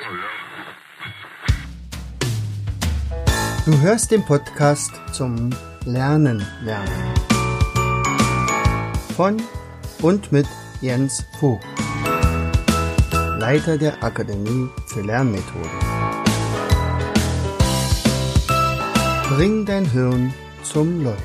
Du hörst den Podcast zum Lernen. Von und mit Jens Vogt, Leiter der Akademie für Lernmethoden. Bring dein Hirn zum Leuchten.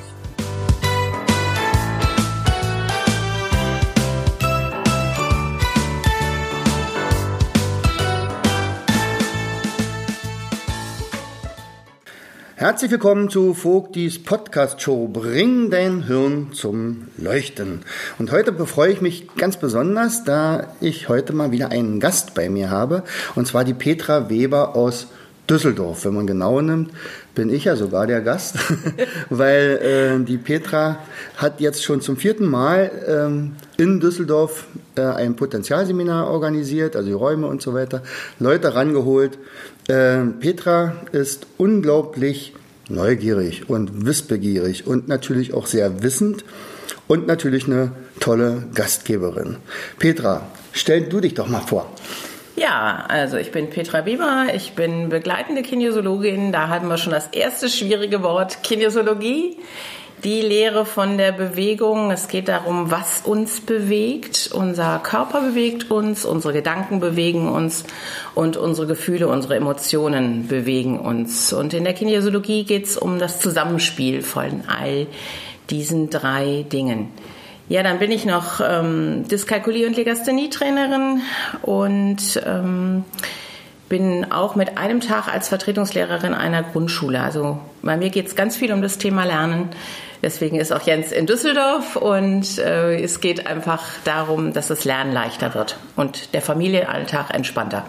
Herzlich willkommen zu Vogtis Podcast-Show Bring dein Hirn zum Leuchten. Und heute befreue ich mich ganz besonders, da ich heute mal wieder einen Gast bei mir habe, und zwar die Petra Weber aus Düsseldorf. Wenn man genau nimmt, bin ich ja sogar der Gast, weil die Petra hat jetzt schon zum 4. Mal in Düsseldorf ein Potenzialseminar organisiert, also die Räume und so weiter, Leute rangeholt. Petra ist unglaublich neugierig und wissbegierig und natürlich auch sehr wissend und natürlich eine tolle Gastgeberin. Petra, stell du dich doch mal vor. Ja, also ich bin Petra Weber, ich bin begleitende Kinesiologin, da hatten wir schon das erste schwierige Wort, Kinesiologie. Die Lehre von der Bewegung, es geht darum, was uns bewegt. Unser Körper bewegt uns, unsere Gedanken bewegen uns und unsere Gefühle, unsere Emotionen bewegen uns. Und in der Kinesiologie geht es um das Zusammenspiel von all diesen 3 Dingen. Ja, dann bin ich noch Dyskalkulie- und Legasthenie-Trainerin und bin auch mit einem Tag als Vertretungslehrerin einer Grundschule. Also bei mir geht es ganz viel um das Thema Lernen. Deswegen ist auch Jens in Düsseldorf und es geht einfach darum, dass das Lernen leichter wird und der Familienalltag entspannter.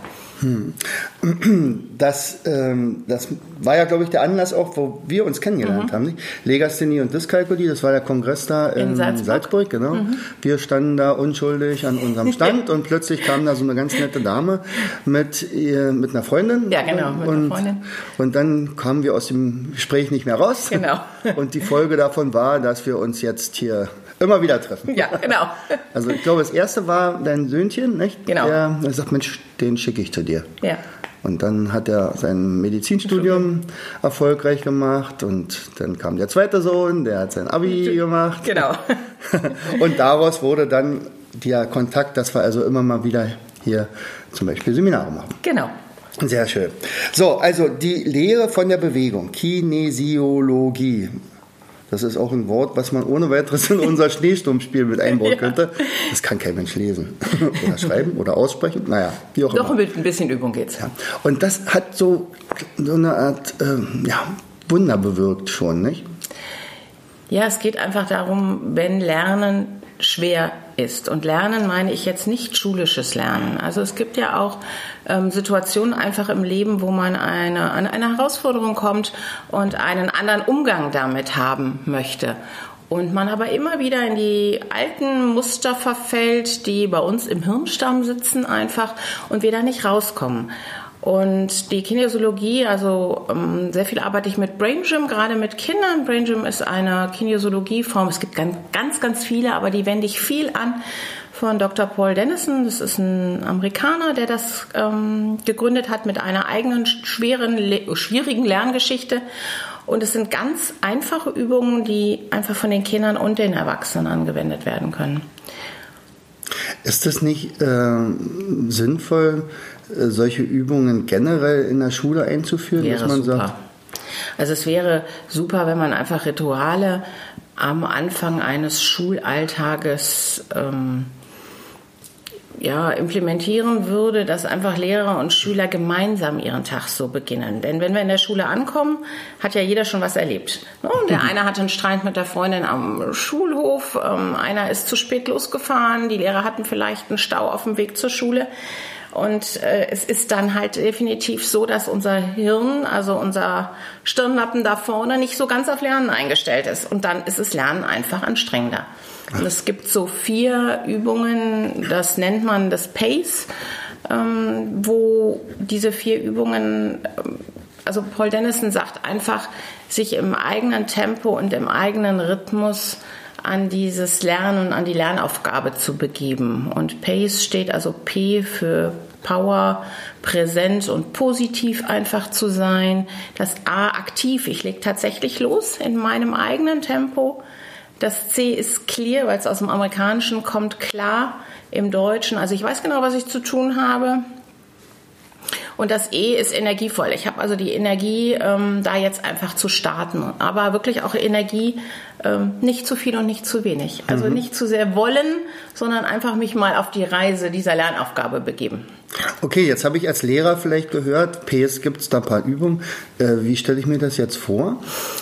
Das war ja, glaube ich, der Anlass auch, wo wir uns kennengelernt haben. Nicht? Legasthenie und Dyskalkulie, das war der Kongress da in Salzburg. Genau. Wir standen da unschuldig an unserem Stand und plötzlich kam da so eine ganz nette Dame mit einer Freundin. Ja, genau, mit einer Freundin. Und dann kamen wir aus dem Gespräch nicht mehr raus. Genau. Und die Folge davon war, dass wir uns jetzt hier immer wieder treffen. Ja, genau. Also ich glaube, das erste war dein Söhnchen, nicht? Genau. Der sagt, Mensch, den schicke ich zu dir. Ja. Und dann hat er sein Medizinstudium erfolgreich gemacht und dann kam der zweite Sohn, der hat sein Abi gemacht. Genau. Und daraus wurde dann der Kontakt, dass wir also immer mal wieder hier zum Beispiel Seminare machen. Genau. Sehr schön. So, also die Lehre von der Bewegung, Kinesiologie. Das ist auch ein Wort, was man ohne weiteres in unser Schneesturmspiel mit einbauen könnte. Das kann kein Mensch lesen oder schreiben oder aussprechen. Naja, wie auch immer. Doch mit ein bisschen Übung geht's. Ja. Und das hat so eine Art Wunder bewirkt schon, nicht? Ja, es geht einfach darum, wenn Lernen schwer ist. Und Lernen meine ich jetzt nicht schulisches Lernen. Also es gibt ja auch Situationen einfach im Leben, wo man an eine Herausforderung kommt und einen anderen Umgang damit haben möchte. Und man aber immer wieder in die alten Muster verfällt, die bei uns im Hirnstamm sitzen einfach und wir da nicht rauskommen. Und die Kinesiologie, also sehr viel arbeite ich mit Brain Gym, gerade mit Kindern. Brain Gym ist eine Kinesiologieform. Es gibt ganz, ganz viele, aber die wende ich viel an von Dr. Paul Dennison. Das ist ein Amerikaner, der das gegründet hat mit einer eigenen schwierigen Lerngeschichte. Und es sind ganz einfache Übungen, die einfach von den Kindern und den Erwachsenen angewendet werden können. Ist es nicht sinnvoll, solche Übungen generell in der Schule einzuführen? Wäre dass man super. Sagt, also es wäre super, wenn man einfach Rituale am Anfang eines Schulalltages implementieren würde, dass einfach Lehrer und Schüler gemeinsam ihren Tag so beginnen. Denn wenn wir in der Schule ankommen, hat ja jeder schon was erlebt. Und der eine hatte einen Streit mit der Freundin am Schulhof, einer ist zu spät losgefahren, die Lehrer hatten vielleicht einen Stau auf dem Weg zur Schule. Und es ist dann halt definitiv so, dass unser Hirn, also unser Stirnlappen da vorne, nicht so ganz auf Lernen eingestellt ist. Und dann ist das Lernen einfach anstrengender. Und es gibt so 4 Übungen, das nennt man das PACE, wo diese 4 Übungen, also Paul Dennison sagt einfach, sich im eigenen Tempo und im eigenen Rhythmus an dieses Lernen und an die Lernaufgabe zu begeben. Und PACE steht also P für Power, präsent und positiv einfach zu sein. Das A, aktiv. Ich lege tatsächlich los in meinem eigenen Tempo. Das C ist clear, weil es aus dem Amerikanischen kommt, klar im Deutschen. Also ich weiß genau, was ich zu tun habe. Und das E ist energievoll. Ich habe also die Energie, da jetzt einfach zu starten. Aber wirklich auch Energie, nicht zu viel und nicht zu wenig. Also nicht zu sehr wollen, sondern einfach mich mal auf die Reise dieser Lernaufgabe begeben. Okay, jetzt habe ich als Lehrer vielleicht gehört, PS gibt es da ein paar Übungen. Wie stelle ich mir das jetzt vor?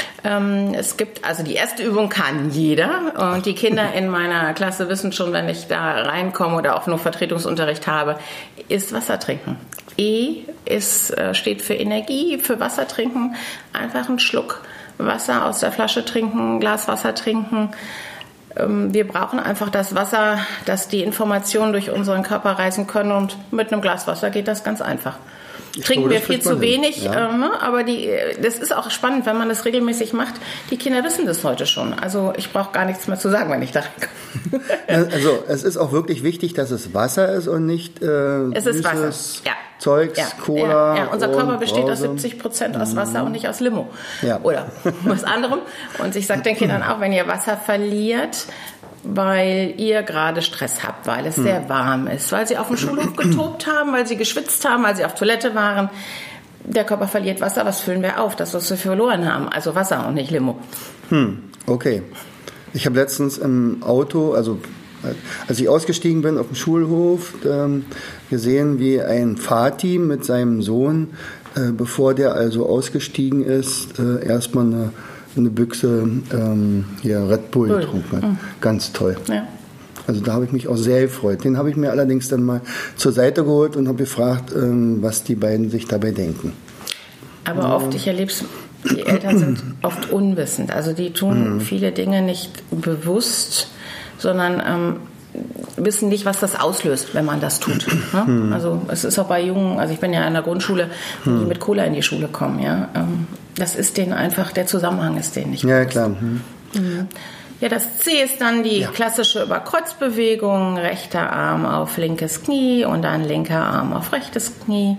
Es gibt, also die erste Übung kann jeder und die Kinder in meiner Klasse wissen schon, wenn ich da reinkomme oder auch nur Vertretungsunterricht habe, ist Wasser trinken. E steht für Energie, für Wasser trinken, einfach einen Schluck Wasser aus der Flasche trinken, ein Glas Wasser trinken. Wir brauchen einfach das Wasser, dass die Informationen durch unseren Körper reisen können und mit einem Glas Wasser geht das ganz einfach. Trinken wir viel zu wenig, ja. Aber das ist auch spannend, wenn man das regelmäßig macht. Die Kinder wissen das heute schon. Also ich brauche gar nichts mehr zu sagen, wenn ich da reinkomme. Also es ist auch wirklich wichtig, dass es Wasser ist und nicht es ist Wasser. Ja. Zeugs, ja. Cola. Ja. Unser Körper besteht aus 70% aus Wasser und nicht aus Limo. Ja. Oder was anderem. Und ich sage den Kindern auch, wenn ihr Wasser verliert, weil ihr gerade Stress habt, weil es sehr warm ist, weil sie auf dem Schulhof getobt haben, weil sie geschwitzt haben, weil sie auf Toilette waren. Der Körper verliert Wasser, was füllen wir auf? Das, was wir verloren haben. Also Wasser und nicht Limo. Okay. Ich habe letztens im Auto, also als ich ausgestiegen bin auf dem Schulhof, gesehen, wie ein Vater mit seinem Sohn, bevor der also ausgestiegen ist, erstmal eine Büchse Red Bull getrunken hat. Ganz toll. Ja. Also da habe ich mich auch sehr gefreut. Den habe ich mir allerdings dann mal zur Seite geholt und habe gefragt, was die beiden sich dabei denken. Aber oft, ich erlebe es, die Eltern sind oft unwissend. Also die tun viele Dinge nicht bewusst, sondern wissen nicht, was das auslöst, wenn man das tut. Ne? Also es ist auch bei Jungen, also ich bin ja in der Grundschule, die mit Cola in die Schule kommen. Ja? Das ist denen einfach, der Zusammenhang ist denen nicht bewusst. Ja, klar. Ja, das C ist dann die klassische Überkreuzbewegung, rechter Arm auf linkes Knie und dann linker Arm auf rechtes Knie.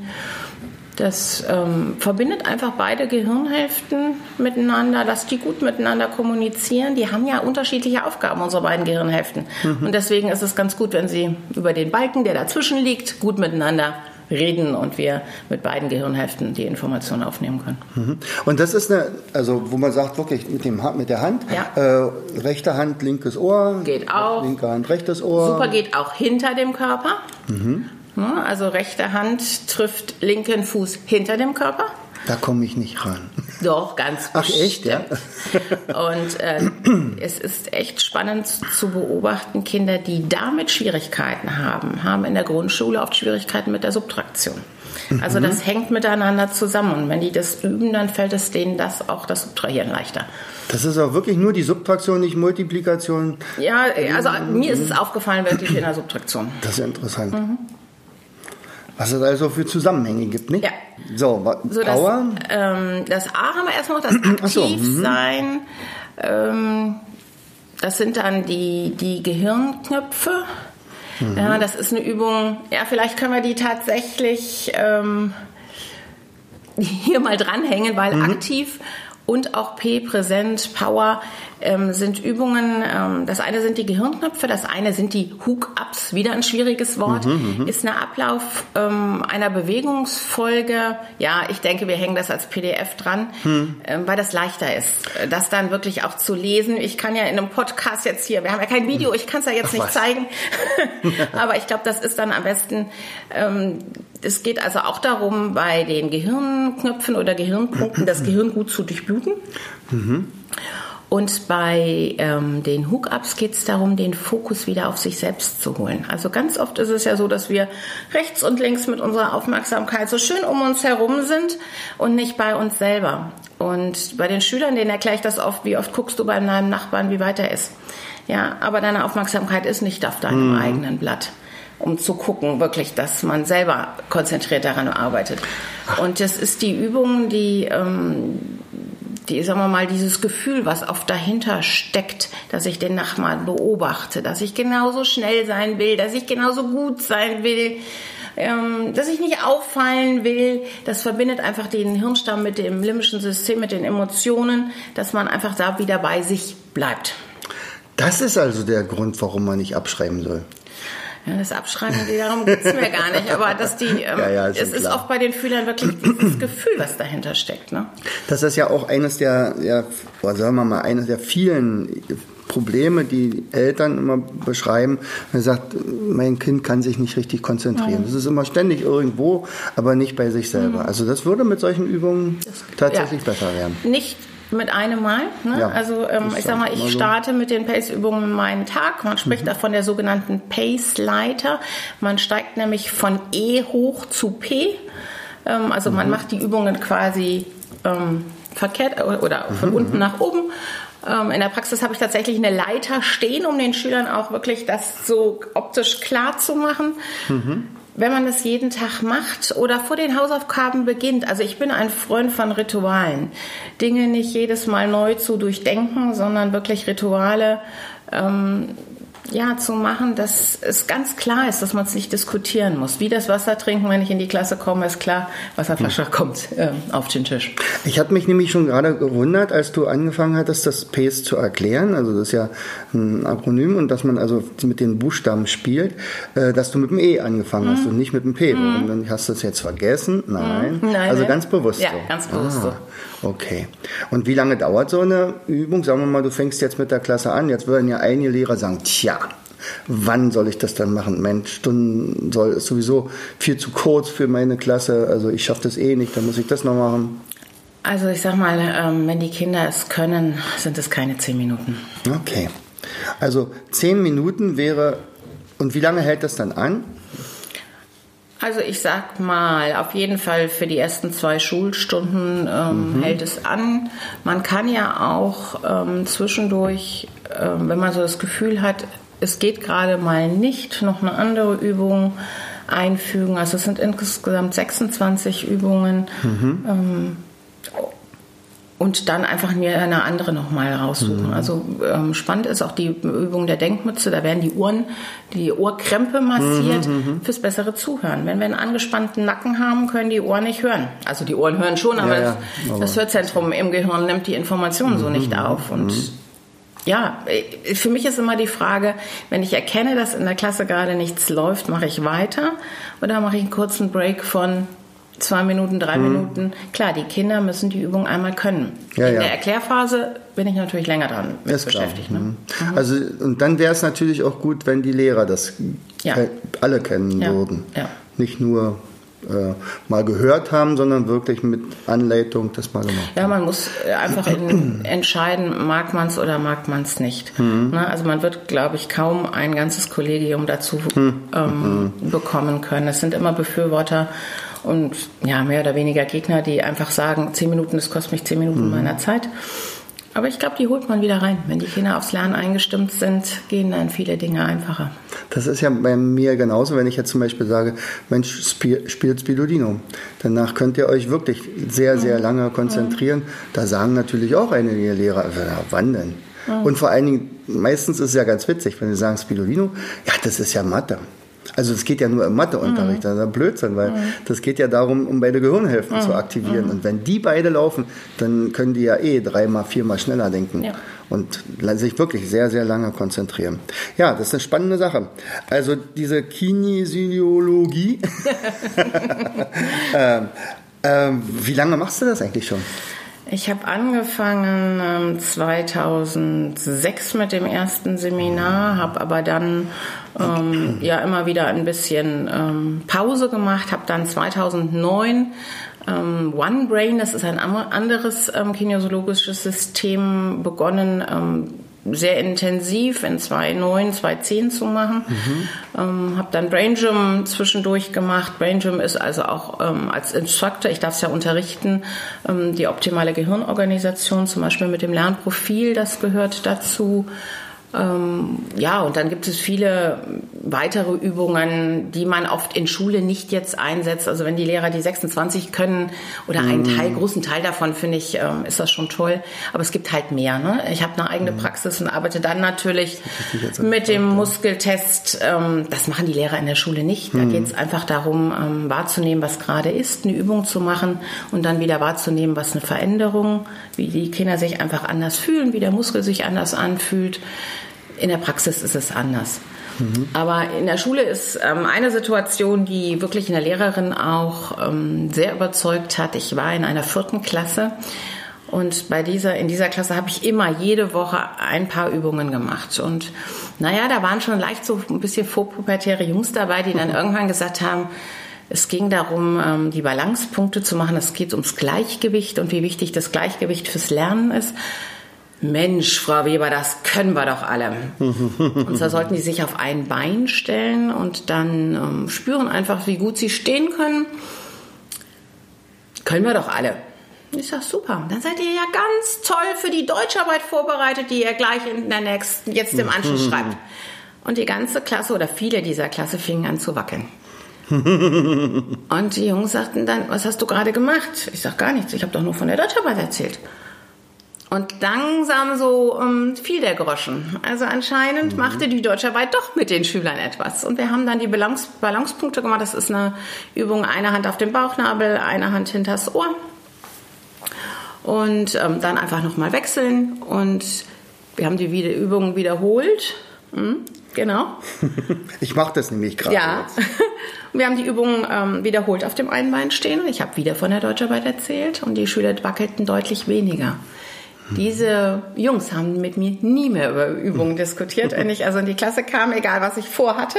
Das verbindet einfach beide Gehirnhälften miteinander, dass die gut miteinander kommunizieren. Die haben ja unterschiedliche Aufgaben, unsere beiden Gehirnhälften. Und deswegen ist es ganz gut, wenn sie über den Balken, der dazwischen liegt, gut miteinander reden und wir mit beiden Gehirnhälften die Informationen aufnehmen können. Und das ist also wo man sagt, wirklich mit der Hand, rechte Hand, linkes Ohr, geht auch. Linke Hand, rechtes Ohr. Super, geht auch hinter dem Körper. Also rechte Hand trifft linken Fuß hinter dem Körper. Da komme ich nicht ran. Doch, ganz Ach, echt, ja? Und es ist echt spannend zu beobachten, Kinder, die damit Schwierigkeiten haben in der Grundschule oft Schwierigkeiten mit der Subtraktion. Also das hängt miteinander zusammen. Und wenn die das üben, dann fällt es denen das Subtrahieren leichter. Das ist auch wirklich nur die Subtraktion, nicht Multiplikation? Ja, also mir ist es aufgefallen, wirklich in der Subtraktion. Das ist ja interessant. Was es also für Zusammenhänge gibt, nicht? Ja. So Power? Das A haben wir erstmal noch, das Aktivsein. Das sind dann die Gehirnknöpfe. Ja, das ist eine Übung, vielleicht können wir die tatsächlich hier mal dranhängen, weil aktiv und auch P, präsent, Power, sind Übungen, das eine sind die Gehirnknöpfe, das eine sind die Hook-Ups, wieder ein schwieriges Wort, ist ein Ablauf einer Bewegungsfolge. Ja, ich denke, wir hängen das als PDF dran, weil das leichter ist, das dann wirklich auch zu lesen. Ich kann ja in einem Podcast jetzt hier, wir haben ja kein Video, ich kann es ja jetzt nicht zeigen, aber ich glaube, das ist dann am besten, es geht also auch darum, bei den Gehirnknöpfen oder Gehirnpunkten das Gehirn gut zu durchbluten. Und bei den Hook-Ups geht es darum, den Fokus wieder auf sich selbst zu holen. Also ganz oft ist es ja so, dass wir rechts und links mit unserer Aufmerksamkeit so schön um uns herum sind und nicht bei uns selber. Und bei den Schülern, denen erkläre ich das oft, wie oft guckst du bei deinem Nachbarn, wie weit er ist. Ja, aber deine Aufmerksamkeit ist nicht auf deinem eigenen Blatt, um zu gucken, wirklich, dass man selber konzentriert daran arbeitet. Und das ist die Übung, die sagen wir mal, dieses Gefühl, was oft dahinter steckt, dass ich den Nachbarn beobachte, dass ich genauso schnell sein will, dass ich genauso gut sein will dass ich nicht auffallen will. Das verbindet einfach den Hirnstamm mit dem limbischen System, mit den Emotionen, dass man einfach da wieder bei sich bleibt. Das ist also der Grund, warum man nicht abschreiben soll. Ja, das Abschreiben, darum geht es mir gar nicht. Aber dass es ist auch bei den Schülern wirklich dieses Gefühl, was dahinter steckt. Ne? Das ist ja auch eines der vielen Probleme, die Eltern immer beschreiben. Man sagt, mein Kind kann sich nicht richtig konzentrieren. Das ist immer ständig irgendwo, aber nicht bei sich selber. Also das würde mit solchen Übungen tatsächlich besser werden. Nicht mit einem Mal. Ne? Ja, also ich sag mal, ich starte mit den Pace-Übungen meinen Tag. Man spricht da von der sogenannten Pace-Leiter. Man steigt nämlich von E hoch zu P. Also man macht die Übungen quasi verkehrt oder von unten nach oben. In der Praxis habe ich tatsächlich eine Leiter stehen, um den Schülern auch wirklich das so optisch klar zu machen. Wenn man das jeden Tag macht oder vor den Hausaufgaben beginnt. Also ich bin ein Freund von Ritualen. Dinge nicht jedes Mal neu zu durchdenken, sondern wirklich Rituale zu machen, dass es ganz klar ist, dass man es nicht diskutieren muss. Wie das Wasser trinken, wenn ich in die Klasse komme, ist klar, Wasserflasche kommt auf den Tisch. Ich hatte mich nämlich schon gerade gewundert, als du angefangen hattest, das PACE zu erklären, also das ist ja ein Akronym und dass man also mit den Buchstaben spielt, dass du mit dem E angefangen hast und nicht mit dem P. Warum dann hast du das jetzt vergessen? Nein. Also ganz bewusst so. Ja, ganz bewusst so. Okay. Und wie lange dauert so eine Übung? Sagen wir mal, du fängst jetzt mit der Klasse an. Jetzt würden ja einige Lehrer sagen, tja, wann soll ich das dann machen? Mensch, Stunden ist sowieso viel zu kurz für meine Klasse. Also ich schaffe das eh nicht, dann muss ich das noch machen. Also ich sag mal, wenn die Kinder es können, sind es keine 10 Minuten. Okay. Also 10 Minuten wäre, und wie lange hält das dann an? Also ich sag mal, auf jeden Fall für die ersten 2 Schulstunden hält es an. Man kann ja auch zwischendurch, wenn man so das Gefühl hat, es geht gerade mal nicht, noch eine andere Übung einfügen. Also es sind insgesamt 26 Übungen. Und dann einfach mir eine andere nochmal raussuchen. Also spannend ist auch die Übung der Denkmütze. Da werden die Ohrkrempe massiert fürs bessere Zuhören. Wenn wir einen angespannten Nacken haben, können die Ohren nicht hören. Also die Ohren hören schon, aber das Hörzentrum im Gehirn nimmt die Informationen so nicht auf. Und ja, für mich ist immer die Frage, wenn ich erkenne, dass in der Klasse gerade nichts läuft, mache ich weiter oder mache ich einen kurzen Break von 2 Minuten, 3 Minuten. Klar, die Kinder müssen die Übung einmal können. In der Erklärphase bin ich natürlich länger dran beschäftigt. Ne? Also, und dann wäre es natürlich auch gut, wenn die Lehrer das alle kennen würden. Ja. Nicht nur mal gehört haben, sondern wirklich mit Anleitung das mal gemacht haben. Ja, man muss einfach entscheiden, mag man es oder mag man es nicht. Also man wird, glaube ich, kaum ein ganzes Kollegium dazu bekommen können. Es sind immer Befürworter und mehr oder weniger Gegner, die einfach sagen, 10 Minuten, das kostet mich 10 Minuten meiner Zeit. Aber ich glaube, die holt man wieder rein. Wenn die Kinder aufs Lernen eingestimmt sind, gehen dann viele Dinge einfacher. Das ist ja bei mir genauso, wenn ich jetzt zum Beispiel sage, Mensch, spielt Spirulino. Danach könnt ihr euch wirklich sehr, sehr lange konzentrieren. Da sagen natürlich auch einige Lehrer, wann denn? Und vor allen Dingen, meistens ist es ja ganz witzig, wenn sie sagen Spirulino, ja, das ist ja Mathe. Also es geht ja nur im Matheunterricht, das ist ja Blödsinn, weil das geht ja darum, um beide Gehirnhälften zu aktivieren. Und wenn die beide laufen, dann können die ja 3-mal, 4-mal schneller denken und sich wirklich sehr, sehr lange konzentrieren. Ja, das ist eine spannende Sache. Also diese Kinesiologie, wie lange machst du das eigentlich schon? Ich habe angefangen 2006 mit dem ersten Seminar, habe aber dann immer wieder ein bisschen Pause gemacht, habe dann 2009 One Brain, das ist ein anderes kinesiologisches System, begonnen, sehr intensiv in 2009, 2010 zu machen. Habe dann Brain Gym zwischendurch gemacht. Brain Gym ist also auch als Instructor, ich darf es ja unterrichten, die optimale Gehirnorganisation, zum Beispiel mit dem Lernprofil, das gehört dazu. Ja, und dann gibt es viele weitere Übungen, die man oft in Schule nicht jetzt einsetzt. Also wenn die Lehrer die 26 können oder einen großen Teil davon, finde ich, ist das schon toll. Aber es gibt halt mehr. Ne? Ich habe eine eigene Praxis und arbeite dann natürlich mit dem Muskeltest. Das machen die Lehrer in der Schule nicht. Da geht es einfach darum, wahrzunehmen, was gerade ist, eine Übung zu machen und dann wieder wahrzunehmen, was eine Veränderung, wie die Kinder sich einfach anders fühlen, wie der Muskel sich anders anfühlt. In der Praxis ist es anders. Aber in der Schule ist eine Situation, die wirklich eine Lehrerin auch sehr überzeugt hat. Ich war in einer 4. Klasse und in dieser Klasse habe ich immer jede Woche ein paar Übungen gemacht. Und naja, da waren schon leicht so ein bisschen vorpubertäre Jungs dabei, die dann irgendwann gesagt haben, es ging darum, die Balancepunkte zu machen. Es geht ums Gleichgewicht und wie wichtig das Gleichgewicht fürs Lernen ist. Mensch, Frau Weber, das können wir doch alle. Und zwar sollten die sich auf ein Bein stellen und dann spüren einfach, wie gut sie stehen können. Können wir doch alle. Ich sage, super, dann seid ihr ja ganz toll für die Deutscharbeit vorbereitet, die ihr gleich jetzt im Anschluss schreibt. Und die ganze Klasse oder viele dieser Klasse fingen an zu wackeln. Und die Jungs sagten dann, was hast du gerade gemacht? Ich sage, gar nichts, ich habe doch nur von der Deutscharbeit erzählt. Und langsam so fiel der Groschen. Also anscheinend machte die Deutscharbeit doch mit den Schülern etwas. Und wir haben dann die Balancepunkte gemacht. Das ist eine Übung, eine Hand auf den Bauchnabel, eine Hand hinters Ohr. Und dann einfach nochmal wechseln. Und wir haben die Übung wiederholt. Genau. Ich mache das nämlich gerade. Ja. Wir haben die Übung wiederholt auf dem einen Bein stehen. Und ich habe wieder von der Deutscharbeit erzählt. Und die Schüler wackelten deutlich weniger. Diese Jungs haben mit mir nie mehr über Übungen diskutiert. Wenn ich also in die Klasse kam, egal was ich vorhatte,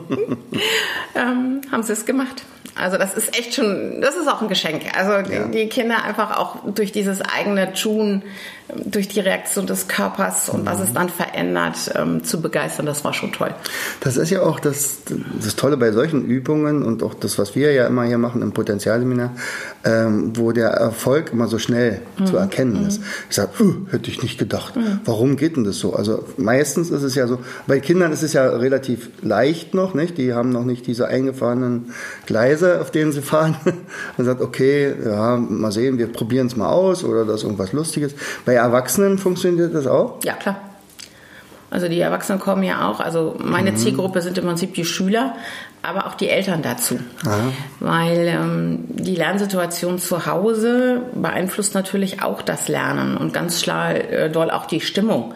haben sie es gemacht. Also das ist echt schon, das ist auch ein Geschenk. Also die Kinder einfach auch durch dieses eigene Tun, durch die Reaktion des Körpers und was es dann verändert, zu begeistern, das war schon toll. Das ist ja auch das Tolle bei solchen Übungen und auch das, was wir ja immer hier machen im Potenzialseminar, wo der Erfolg immer so schnell zu erkennen ist. Ich sage, hätte ich nicht gedacht. Warum geht denn das so? Also meistens ist es ja so, bei Kindern ist es ja relativ leicht noch, nicht? Die haben noch nicht diese eingefahrenen Gleise, auf denen sie fahren. Man sagt, okay, ja, mal sehen, wir probieren es mal aus oder das ist irgendwas Lustiges. Bei Erwachsenen funktioniert das auch? Ja, klar. Also die Erwachsenen kommen ja auch, also meine Zielgruppe sind im Prinzip die Schüler, aber auch die Eltern dazu. Aha. Weil die Lernsituation zu Hause beeinflusst natürlich auch das Lernen und ganz doll auch die Stimmung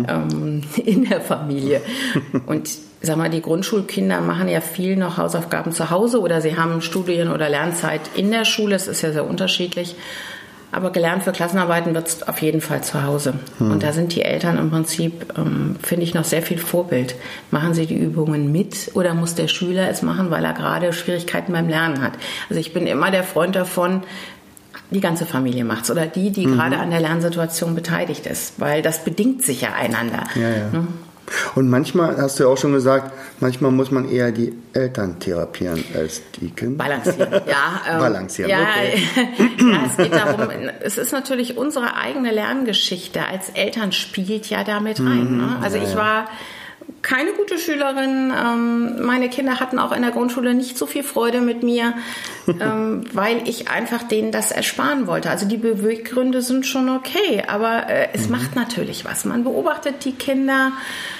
in der Familie. Und sag mal, die Grundschulkinder machen ja viel noch Hausaufgaben zu Hause oder sie haben Studien- oder Lernzeit in der Schule, es ist ja sehr unterschiedlich. Aber gelernt für Klassenarbeiten wird es auf jeden Fall zu Hause. Und da sind die Eltern im Prinzip, finde ich, noch sehr viel Vorbild. Machen sie die Übungen mit oder muss der Schüler es machen, weil er gerade Schwierigkeiten beim Lernen hat? Also ich bin immer der Freund davon, die ganze Familie macht's oder die gerade an der Lernsituation beteiligt ist, weil das bedingt sich ja einander. Ja, ja. Ne? Und manchmal, hast du ja auch schon gesagt, manchmal muss man eher die Eltern therapieren als die Kinder. Balancieren, ja. Balancieren, ja, okay. Ja, es geht darum, es ist natürlich unsere eigene Lerngeschichte als Eltern spielt ja damit rein. Ne? Also ich war keine gute Schülerin. Meine Kinder hatten auch in der Grundschule nicht so viel Freude mit mir, weil ich einfach denen das ersparen wollte. Also die Beweggründe sind schon okay, aber es macht natürlich was. Man beobachtet die Kinder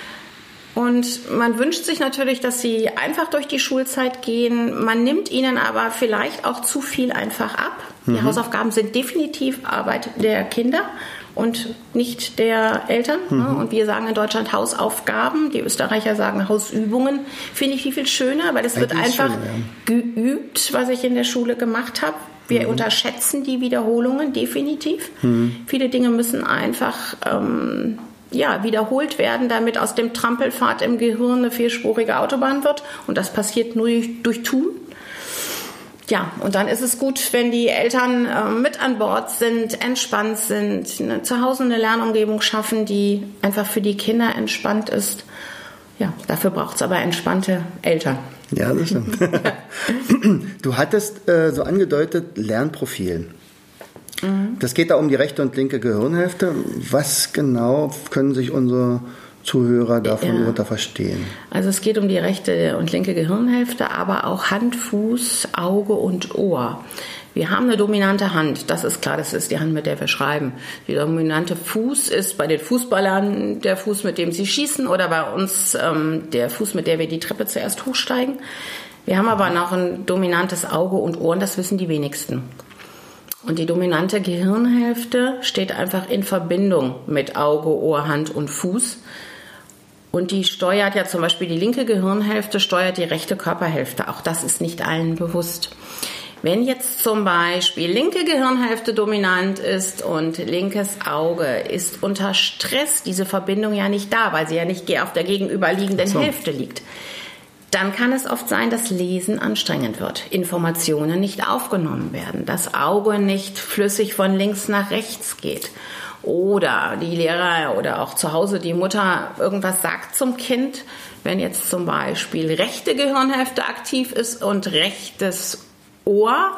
und man wünscht sich natürlich, dass sie einfach durch die Schulzeit gehen. Man nimmt ihnen aber vielleicht auch zu viel einfach ab. Die Hausaufgaben sind definitiv Arbeit der Kinder und nicht der Eltern. Und wir sagen in Deutschland Hausaufgaben. Die Österreicher sagen Hausübungen. Finde ich viel schöner, weil es wird einfach geübt, was ich in der Schule gemacht habe. Wir unterschätzen die Wiederholungen definitiv. Viele Dinge müssen einfach wiederholt werden, damit aus dem Trampelpfad im Gehirn eine vierspurige Autobahn wird. Und das passiert nur durch Tun. Ja, und dann ist es gut, wenn die Eltern mit an Bord sind, entspannt sind, zu Hause eine Lernumgebung schaffen, die einfach für die Kinder entspannt ist. Ja, dafür braucht es aber entspannte Eltern. Ja, das stimmt. Du hattest so angedeutet Lernprofil. Das geht da um die rechte und linke Gehirnhälfte. Was genau können sich unsere Zuhörer davon darunter verstehen? Also es geht um die rechte und linke Gehirnhälfte, aber auch Hand, Fuß, Auge und Ohr. Wir haben eine dominante Hand, das ist klar, das ist die Hand, mit der wir schreiben. Die dominante Fuß ist bei den Fußballern der Fuß, mit dem sie schießen, oder bei uns der Fuß, mit der wir die Treppe zuerst hochsteigen. Wir haben aber noch ein dominantes Auge und Ohren, das wissen die wenigsten. Und die dominante Gehirnhälfte steht einfach in Verbindung mit Auge, Ohr, Hand und Fuß. Und die steuert ja zum Beispiel, die linke Gehirnhälfte steuert die rechte Körperhälfte. Auch das ist nicht allen bewusst. Wenn jetzt zum Beispiel linke Gehirnhälfte dominant ist und linkes Auge ist unter Stress, diese Verbindung ja nicht da, weil sie ja nicht auf der gegenüberliegenden Hälfte liegt, dann kann es oft sein, dass Lesen anstrengend wird, Informationen nicht aufgenommen werden, das Auge nicht flüssig von links nach rechts geht. Oder die Lehrer oder auch zu Hause die Mutter irgendwas sagt zum Kind, wenn jetzt zum Beispiel rechte Gehirnhälfte aktiv ist und rechtes Ohr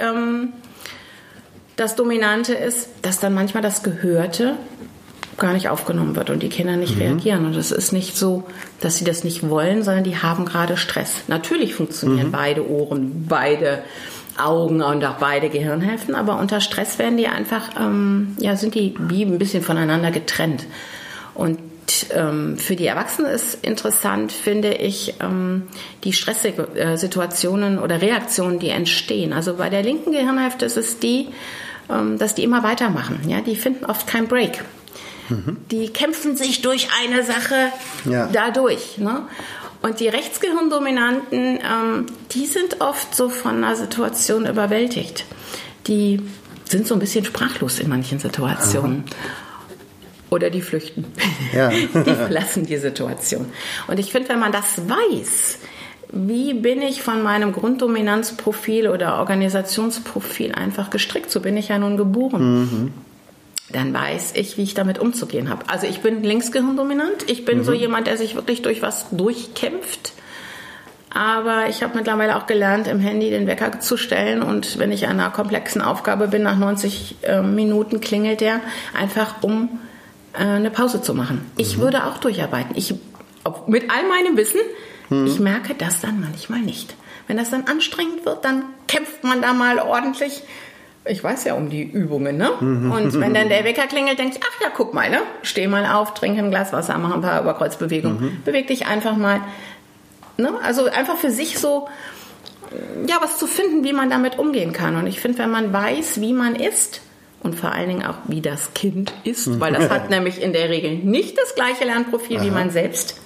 das Dominante ist, dass dann manchmal das Gehörte gar nicht aufgenommen wird und die Kinder nicht reagieren. Und es ist nicht so, dass sie das nicht wollen, sondern die haben gerade Stress. Natürlich funktionieren beide Ohren, beide Augen und auch beide Gehirnhälften, aber unter Stress werden die einfach, sind die wie ein bisschen voneinander getrennt. Und für die Erwachsenen ist interessant, finde ich, die Stresssituationen oder Reaktionen, die entstehen. Also bei der linken Gehirnhälfte ist es dass die immer weitermachen. Ja? Die finden oft keinen Break. Die kämpfen sich durch eine Sache dadurch. Ne? Und die Rechtsgehirndominanten, die sind oft so von einer Situation überwältigt. Die sind so ein bisschen sprachlos in manchen Situationen. Oder die flüchten. Ja. Die verlassen die Situation. Und ich finde, wenn man das weiß, wie bin ich von meinem Grunddominanzprofil oder Organisationsprofil einfach gestrickt, so bin ich ja nun geboren, dann weiß ich, wie ich damit umzugehen habe. Also ich bin linksgehirndominant, ich bin so jemand, der sich wirklich durch was durchkämpft. Aber ich habe mittlerweile auch gelernt, im Handy den Wecker zu stellen und wenn ich an einer komplexen Aufgabe bin, nach 90 Minuten klingelt der, einfach um eine Pause zu machen. Ich würde auch durcharbeiten. Mit all meinem Wissen, ich merke das dann manchmal nicht. Wenn das dann anstrengend wird, dann kämpft man da mal ordentlich. Ich weiß ja um die Übungen, ne? Und wenn dann der Wecker klingelt, denke ich, ach ja, guck mal, ne? Steh mal auf, trinke ein Glas Wasser, mach ein paar Überkreuzbewegungen. Beweg dich einfach mal. Ne? Also einfach für sich so, was zu finden, wie man damit umgehen kann. Und ich finde, wenn man weiß, wie man ist, und vor allen Dingen auch, wie das Kind ist, weil das hat nämlich in der Regel nicht das gleiche Lernprofil wie man selbst,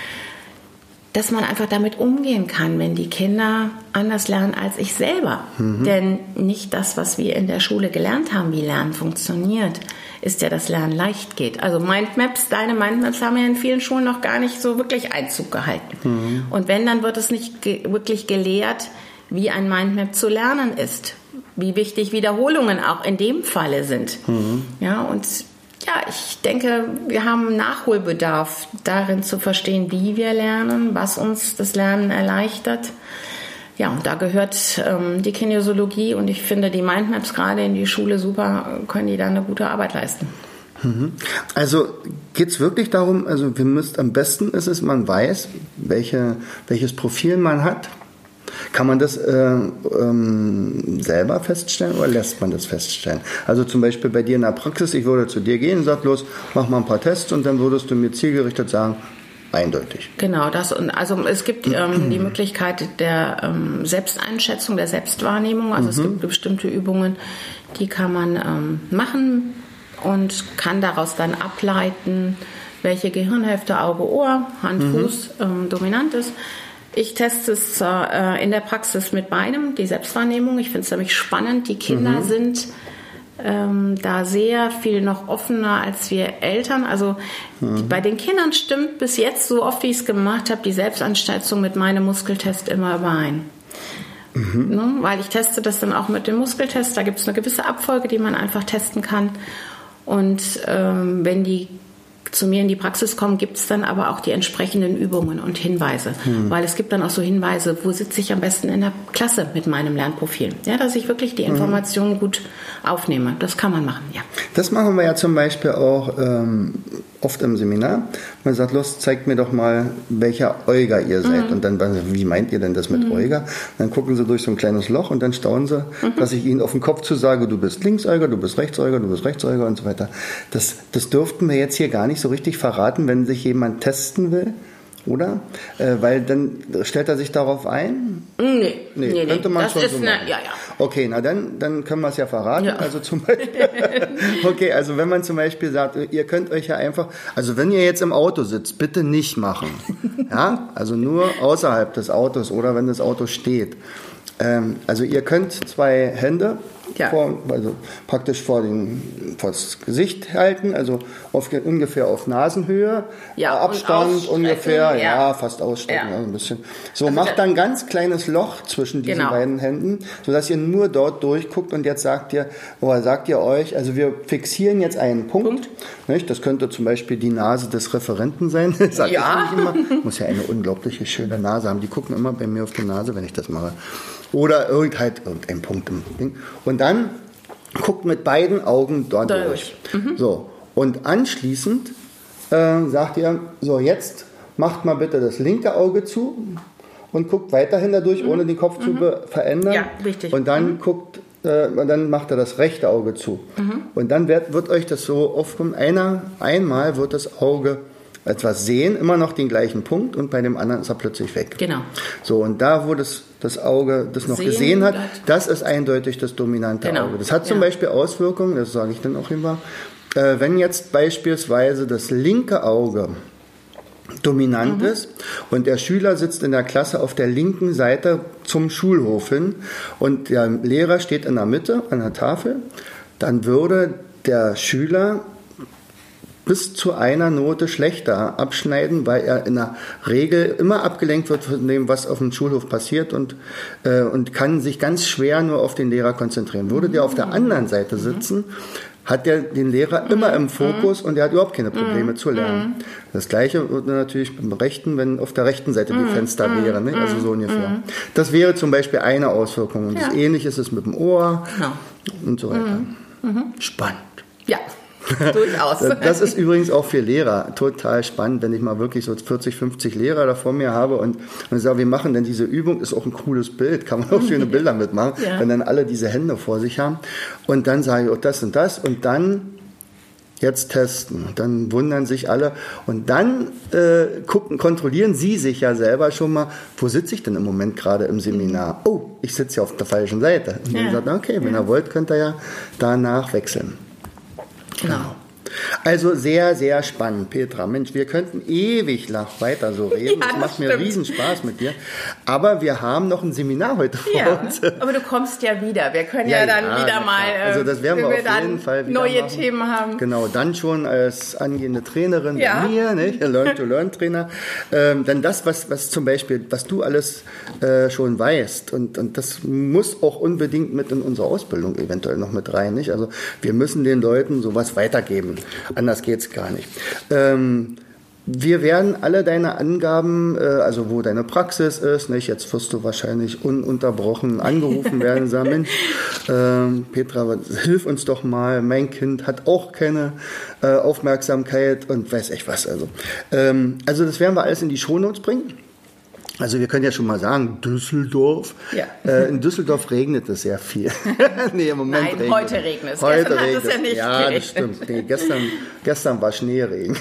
dass man einfach damit umgehen kann, wenn die Kinder anders lernen als ich selber. Denn nicht das, was wir in der Schule gelernt haben, wie Lernen funktioniert, ist ja, dass Lernen leicht geht. Also Mindmaps, deine Mindmaps haben ja in vielen Schulen noch gar nicht so wirklich Einzug gehalten. Und wenn, dann wird es nicht wirklich gelehrt, wie ein Mindmap zu lernen ist. Wie wichtig Wiederholungen auch in dem Falle sind. Ich denke, wir haben Nachholbedarf darin zu verstehen, wie wir lernen, was uns das Lernen erleichtert. Ja, und da gehört die Kinesiologie und ich finde die Mindmaps gerade in die Schule super, können die da eine gute Arbeit leisten. Also geht es wirklich darum, am besten ist es, man weiß, welches Profil man hat. Kann man das selber feststellen oder lässt man das feststellen? Also zum Beispiel bei dir in der Praxis, ich würde zu dir gehen, sag los, mach mal ein paar Tests und dann würdest du mir zielgerichtet sagen, eindeutig. Genau, also es gibt die Möglichkeit der Selbsteinschätzung, der Selbstwahrnehmung. Also es gibt bestimmte Übungen, die kann man machen und kann daraus dann ableiten, welche Gehirnhälfte, Auge, Ohr, Hand, Fuß dominant ist. Ich teste es in der Praxis mit beidem, die Selbstwahrnehmung. Ich finde es nämlich spannend. Die Kinder sind da sehr viel noch offener als wir Eltern. Also bei den Kindern stimmt bis jetzt, so oft wie ich es gemacht habe, die Selbsteinschätzung mit meinem Muskeltest immer überein. Ne? Weil ich teste das dann auch mit dem Muskeltest. Da gibt es eine gewisse Abfolge, die man einfach testen kann. Und wenn die zu mir in die Praxis kommen, gibt es dann aber auch die entsprechenden Übungen und Hinweise. Weil es gibt dann auch so Hinweise, wo sitze ich am besten in der Klasse mit meinem Lernprofil. Ja, dass ich wirklich die Informationen gut aufnehme. Das kann man machen, ja. Das machen wir ja zum Beispiel auch oft im Seminar. Man sagt, los, zeigt mir doch mal, welcher Euger ihr seid. Und dann, wie meint ihr denn das mit Euger? Dann gucken sie durch so ein kleines Loch und dann staunen sie, dass ich ihnen auf den Kopf zu sage, du bist Linksäuger, du bist Rechtsäuger, du bist Rechtsäuger und so weiter. Das dürften wir jetzt hier gar nicht so richtig verraten, wenn sich jemand testen will. Oder? Weil dann stellt er sich darauf ein? Nee. Könnte man das schon ist so machen. ja. Okay, na dann können wir es ja verraten. Ja. Also zum Beispiel, okay, also wenn man zum Beispiel sagt, ihr könnt euch ja einfach, also wenn ihr jetzt im Auto sitzt, bitte nicht machen. Ja, also nur außerhalb des Autos oder wenn das Auto steht. Also ihr könnt 2 Hände praktisch vor das Gesicht halten, also ungefähr auf Nasenhöhe, Abstand ungefähr, fast ausstrecken, ein bisschen. So, also macht dann ein ganz kleines Loch zwischen diesen beiden Händen, sodass ihr nur dort durchguckt und jetzt sagt ihr euch, also wir fixieren jetzt einen Punkt. Nicht? Das könnte zum Beispiel die Nase des Referenten sein, sag ich nicht immer. Muss ja eine unglaubliche schöne Nase haben, die gucken immer bei mir auf die Nase, wenn ich das mache. Oder irgendein Punkt im Ding. Und dann guckt mit beiden Augen dort durch. So. Und anschließend sagt ihr, so jetzt macht mal bitte das linke Auge zu und guckt weiterhin dadurch, ohne den Kopf zu verändern. Ja, richtig. Und dann dann macht er das rechte Auge zu. Und dann wird euch das so aufkommen, einmal wird das Auge etwas sehen, immer noch den gleichen Punkt und bei dem anderen ist er plötzlich weg. Genau. So, und da, wo das Auge das noch gesehen hat, das ist eindeutig das dominante Auge. Das hat zum Beispiel Auswirkungen, das sage ich dann auch immer, wenn jetzt beispielsweise das linke Auge dominant ist und der Schüler sitzt in der Klasse auf der linken Seite zum Schulhof hin und der Lehrer steht in der Mitte an der Tafel, dann würde der Schüler bis zu einer Note schlechter abschneiden, weil er in der Regel immer abgelenkt wird von dem, was auf dem Schulhof passiert und kann sich ganz schwer nur auf den Lehrer konzentrieren. Würde der auf der anderen Seite sitzen, hat der den Lehrer immer im Fokus und er hat überhaupt keine Probleme zu lernen. Das Gleiche würde natürlich beim Rechten, wenn auf der rechten Seite die Fenster wären, ne? Also so ungefähr. Das wäre zum Beispiel eine Auswirkung. Und das Ähnliche ist es mit dem Ohr und so weiter. Spannend. Ja. Durchaus. Das ist übrigens auch für Lehrer total spannend, wenn ich mal wirklich so 40, 50 Lehrer da vor mir habe und ich sage, wir machen denn diese Übung, ist auch ein cooles Bild, kann man auch schöne Bilder mitmachen, wenn dann alle diese Hände vor sich haben und dann sage ich auch das und das und dann jetzt testen. Dann wundern sich alle und dann kontrollieren sie sich ja selber schon mal, wo sitze ich denn im Moment gerade im Seminar? Oh, ich sitze ja auf der falschen Seite. Und dann sagt er, okay, wenn ihr wollt, könnt ihr ja danach wechseln. Genau. Also sehr, sehr spannend, Petra. Mensch, wir könnten ewig lang weiter so reden. Das macht mir riesen Spaß mit dir. Aber wir haben noch ein Seminar heute vor uns. Aber du kommst ja wieder. Wir können dann wieder mal, also das werden wir auf jeden Fall wieder neue machen. Themen haben. Genau, dann schon als angehende Trainerin bei mir, ne? Learn-to-Learn-Trainer. Dann das, was zum Beispiel, was du alles schon weißt. Und das muss auch unbedingt mit in unsere Ausbildung eventuell noch mit rein. Nicht? Also wir müssen den Leuten sowas weitergeben. Anders geht's gar nicht. Wir werden alle deine Angaben, also wo deine Praxis ist, nicht? Jetzt wirst du wahrscheinlich ununterbrochen angerufen werden und sagen, Mensch, Petra, hilf uns doch mal, mein Kind hat auch keine Aufmerksamkeit und weiß echt was. Also das werden wir alles in die Shownotes bringen. Also wir können ja schon mal sagen, Düsseldorf. Ja. In Düsseldorf regnet es sehr viel. Nee, im Moment regnet es. Heute regnet es. Gestern hat es ja nicht geregnet. Das stimmt. Nee, gestern war Schneeregen.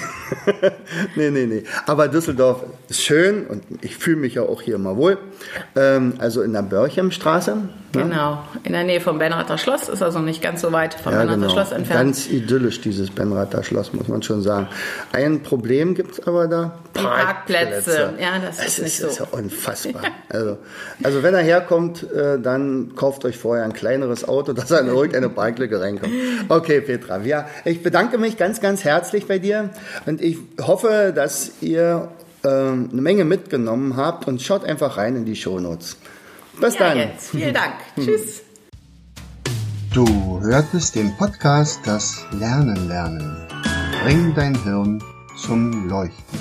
Nee. Aber Düsseldorf ist schön und ich fühle mich ja auch hier immer wohl. Also in der Börchemstraße. Genau, in der Nähe vom Benrather Schloss, ist also nicht ganz so weit vom Benrather Schloss entfernt. Ganz idyllisch, dieses Benrather Schloss, muss man schon sagen. Ein Problem gibt es aber da. Parkplätze. Ja, das ist nicht so. Das ist ja unfassbar. Also wenn er herkommt, dann kauft euch vorher ein kleineres Auto, dass er in irgendeine Parklücke reinkommt. Okay, Petra, ich bedanke mich ganz, ganz herzlich bei dir und ich hoffe, dass ihr eine Menge mitgenommen habt und schaut einfach rein in die Shownotes. Bis dann. Jetzt. Vielen Dank. Tschüss. Du hörtest den Podcast Das Lernen. Bring dein Hirn zum Leuchten.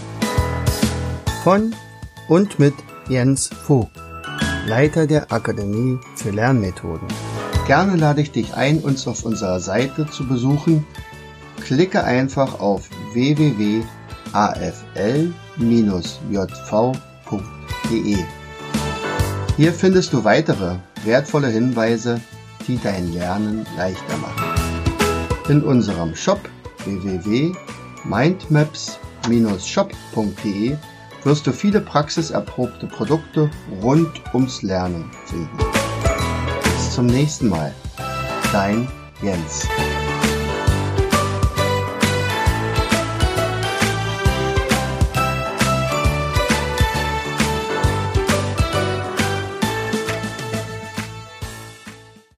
Von und mit Jens Vogt, Leiter der Akademie für Lernmethoden. Gerne lade ich dich ein, uns auf unserer Seite zu besuchen. Klicke einfach auf www.afl-jv.de. Hier findest du weitere wertvolle Hinweise, die dein Lernen leichter machen. In unserem Shop www.mindmaps-shop.de wirst du viele praxiserprobte Produkte rund ums Lernen finden. Bis zum nächsten Mal. Dein Jens.